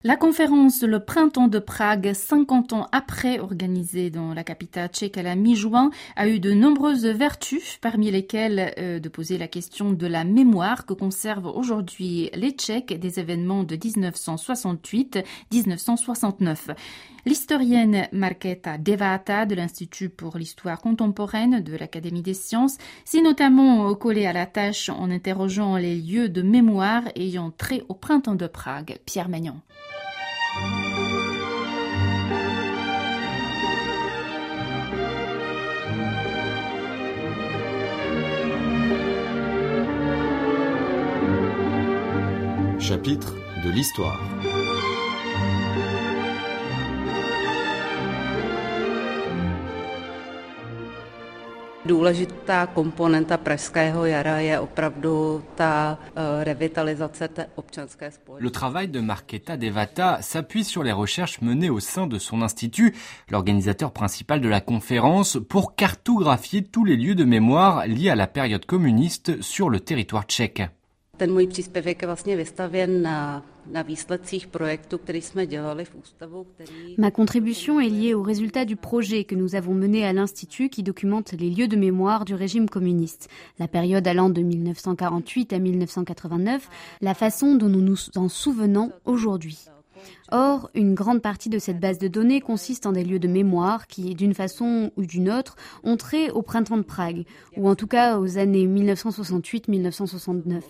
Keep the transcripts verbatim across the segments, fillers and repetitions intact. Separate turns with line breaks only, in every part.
La conférence Le Printemps de Prague, cinquante ans après, organisée dans la capitale tchèque à la mi-juin, a eu de nombreuses vertus, parmi lesquelles euh, de poser la question de la mémoire que conservent aujourd'hui les Tchèques des événements de dix-neuf cent soixante-huit à dix-neuf cent soixante-neuf. L'historienne Markéta Devata de l'Institut pour l'histoire contemporaine de l'Académie des sciences s'est notamment collée à la tâche en interrogeant les lieux de mémoire ayant trait au Printemps de Prague. Pierre Magnan.
Chapitre de l'histoire.
Důležitá komponenta Pražského jara je opravdu ta revitalizace té občanské společnosti.
Le travail de Markéta Devata s'appuie sur les recherches menées au sein de son institut, l'organisateur principal de la conférence, pour cartographier tous les lieux de mémoire liés à la période communiste sur le territoire tchèque.
Ten můj příspěvek je vlastně vystavěn na, na výsledcích projektu, který jsme dělali v ústavu, který...
Ma contribution est liée aux résultats du projet que nous avons mené à l'Institut qui documente les lieux de mémoire du régime communiste, la période allant de dix-neuf cent quarante-huit à dix-neuf cent quatre-vingt-neuf, la façon dont nous nous en souvenons aujourd'hui. Or, une grande partie de cette base de données consiste en des lieux de mémoire qui, d'une façon ou d'une autre, ont trait au printemps de Prague, ou en tout cas aux années dix-neuf cent soixante-huit à dix-neuf cent soixante-neuf.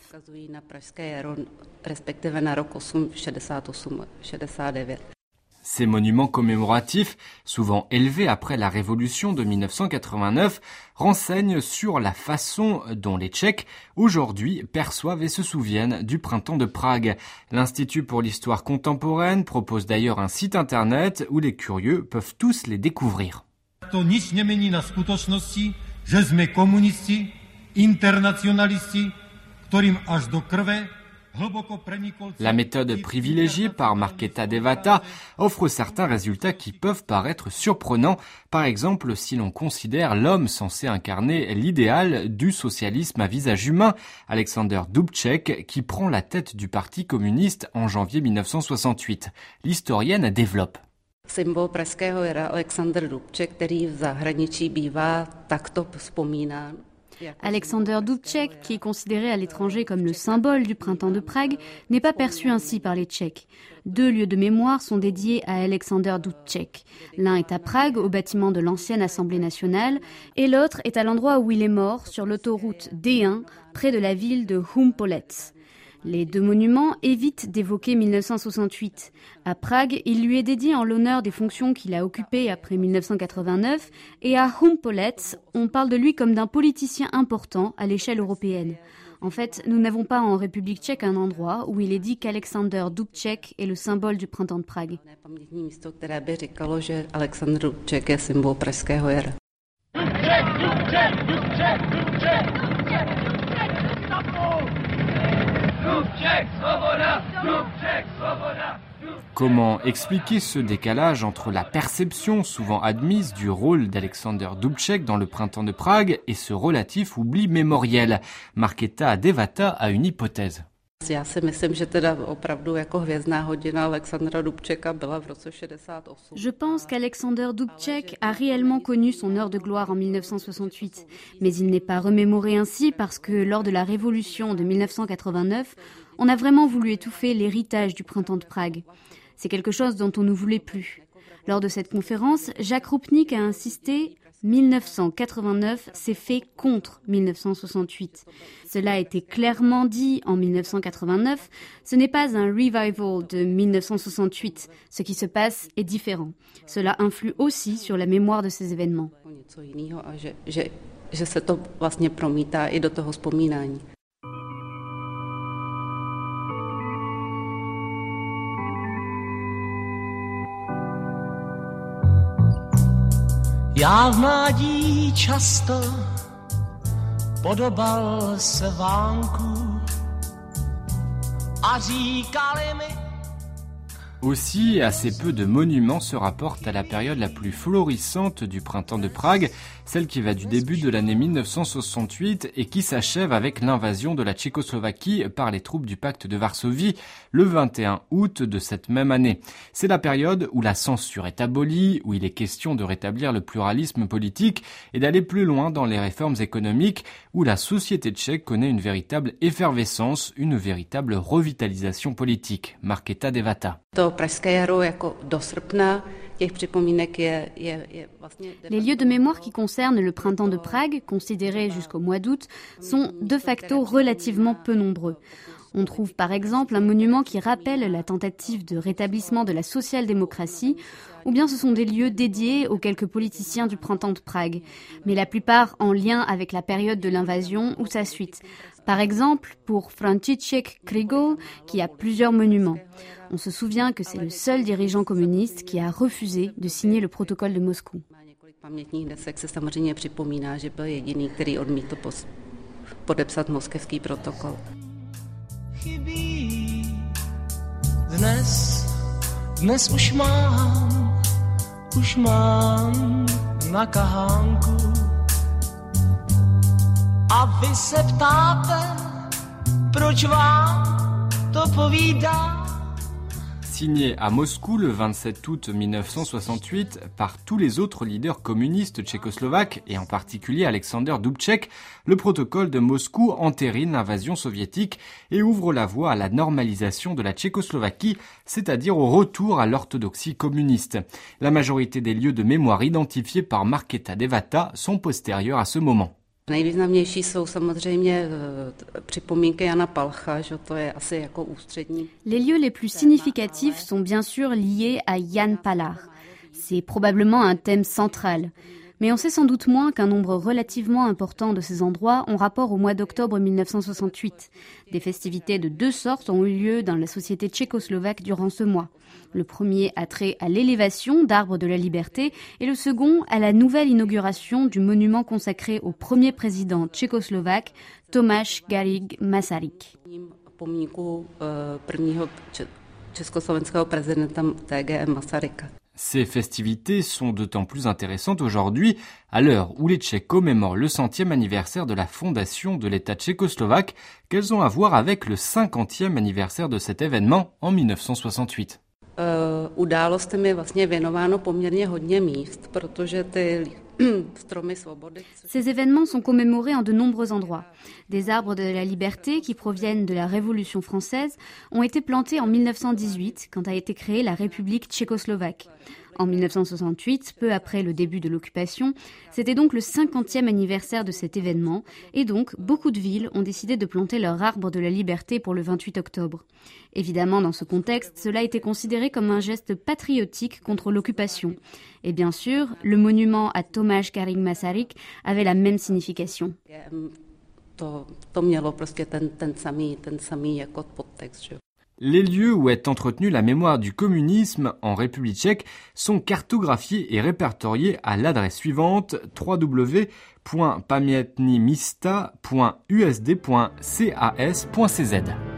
Ces monuments commémoratifs, souvent élevés après la révolution de dix-neuf cent quatre-vingt-neuf, renseignent sur la façon dont les Tchèques, aujourd'hui, perçoivent et se souviennent du printemps de Prague. L'Institut pour l'histoire contemporaine propose d'ailleurs un site internet où les curieux peuvent tous les découvrir.
To nic nemění na skutečnosti, že jsme komunisti, internacionalisti, kterým až do krve.
La méthode privilégiée par Markéta Devata offre certains résultats qui peuvent paraître surprenants, par exemple si l'on considère l'homme censé incarner l'idéal du socialisme à visage humain, Alexander Dubček, qui prend la tête du Parti communiste en janvier dix-neuf cent soixante-huit. L'historienne développe.
Symbol pražského jara Alexander Dubček, který v zahraničí bývá takto vzpomínán.
Alexander Dubček, qui est considéré à l'étranger comme le symbole du printemps de Prague, n'est pas perçu ainsi par les Tchèques. Deux lieux de mémoire sont dédiés à Alexander Dubček. L'un est à Prague, au bâtiment de l'ancienne Assemblée nationale, et l'autre est à l'endroit où il est mort, sur l'autoroute D un, près de la ville de Humpolec. Les deux monuments évitent d'évoquer dix-neuf cent soixante-huit. À Prague, il lui est dédié en l'honneur des fonctions qu'il a occupées après dix-neuf cent quatre-vingt-neuf, et à Humpolec, on parle de lui comme d'un politicien important à l'échelle européenne. En fait, nous n'avons pas en République tchèque un endroit où il est dit qu'Alexander Dubček est le symbole du printemps de Prague.
Comment expliquer ce décalage entre la perception souvent admise du rôle d'Alexander Dubček dans le printemps de Prague et ce relatif oubli mémoriel? Markéta Devata a une hypothèse.
Já si myslím, že teda opravdu jako hvězdná hodina Alexandra Dubčeka byla v roce soixante-dix-huit.
Je pense qu'Alexander Dubček a réellement connu son heure de gloire en dix-neuf cent soixante-huit, mais il n'est pas remémoré ainsi parce que lors de la révolution de dix-neuf cent quatre-vingt-neuf, on a vraiment voulu étouffer l'héritage du printemps de Prague. C'est quelque chose dont on ne voulait plus. Lors de cette conférence, Jacques Roupnik a insisté « dix-neuf cent quatre-vingt-neuf s'est fait contre dix-neuf cent soixante-huit ». Cela a été clairement dit en dix-neuf cent quatre-vingt-neuf. Ce n'est pas un revival de dix-neuf cent soixante-huit. Ce qui se passe est différent. Cela influe aussi sur la mémoire de ces événements.
Že se to vlastně promítá i do toho vzpomínání.
Já v mládí často podobal se vánku a říkali mi,
Aussi, assez peu de monuments se rapportent à la période la plus florissante du printemps de Prague, celle qui va du début de l'année mille neuf cent soixante-huit et qui s'achève avec l'invasion de la Tchécoslovaquie par les troupes du pacte de Varsovie le vingt et un août de cette même année. C'est la période où la censure est abolie, où il est question de rétablir le pluralisme politique et d'aller plus loin dans les réformes économiques, où la société tchèque connaît une véritable effervescence, une véritable revitalisation politique. Markéta Devata.
Les lieux de mémoire qui concernent le printemps de Prague, considérés jusqu'au mois d'août, sont de facto relativement peu nombreux. On trouve par exemple un monument qui rappelle la tentative de rétablissement de la social-démocratie, ou bien ce sont des lieux dédiés aux quelques politiciens du printemps de Prague, mais la plupart en lien avec la période de l'invasion ou sa suite. Par exemple, pour František Krigl, qui a plusieurs monuments. On se souvient que c'est le seul dirigeant communiste qui a refusé de signer le protocole de Moscou.
Dnes, dnes už mám, už mám na kahánku. A vy se ptáte, proč vám to povídám?
Signé à Moscou le vingt-sept août mille neuf cent soixante-huit par tous les autres leaders communistes tchécoslovaques et en particulier Alexander Dubček, le protocole de Moscou entérine l'invasion soviétique et ouvre la voie à la normalisation de la Tchécoslovaquie, c'est-à-dire au retour à l'orthodoxie communiste. La majorité des lieux de mémoire identifiés par Markéta Devata sont postérieurs à ce moment.
Nejvýznamnější jsou samozřejmě připomínky Jana Palcha, že to je asi jako ústřední.
Les lieux les plus significatifs sont bien sûr liés à Jan Palach. C'est probablement un thème central. Mais on sait sans doute moins qu'un nombre relativement important de ces endroits ont rapport au mois d'octobre mille neuf cent soixante-huit. Des festivités de deux sortes ont eu lieu dans la société tchécoslovaque durant ce mois. Le premier a trait à l'élévation d'Arbre de la Liberté et le second à la nouvelle inauguration du monument consacré au premier président tchécoslovaque, Tomáš Garrigue Masaryk.
Ces festivités sont d'autant plus intéressantes aujourd'hui, à l'heure où les Tchèques commémorent le centième anniversaire de la fondation de l'État tchécoslovaque, qu'elles ont à voir avec le cinquantième anniversaire de cet événement en mille neuf cent soixante-huit.
Uh, událostem je vlastně věnováno poměrně hodně míst, protože ty stromy svobody.
Ces événements sont commémorés en de nombreux endroits. Des arbres de la liberté qui proviennent de la Révolution française ont été plantés en mille neuf cent dix-huit, quand a été créée la République tchécoslovaque. En mille neuf cent soixante-huit, peu après le début de l'occupation, c'était donc le cinquantième anniversaire de cet événement et donc beaucoup de villes ont décidé de planter leur arbre de la liberté pour le vingt-huit octobre. Évidemment, dans ce contexte, cela a été considéré comme un geste patriotique contre l'occupation. Et bien sûr, le monument à Tomáš Garrigue Masaryk avait la même signification.
To, to mělo prostě ten, ten samý, ten samý jako podtext, že?
Les lieux où est entretenue la mémoire du communisme en République tchèque sont cartographiés et répertoriés à l'adresse suivante w w w point pamiętni mista point u s d point cas point c z.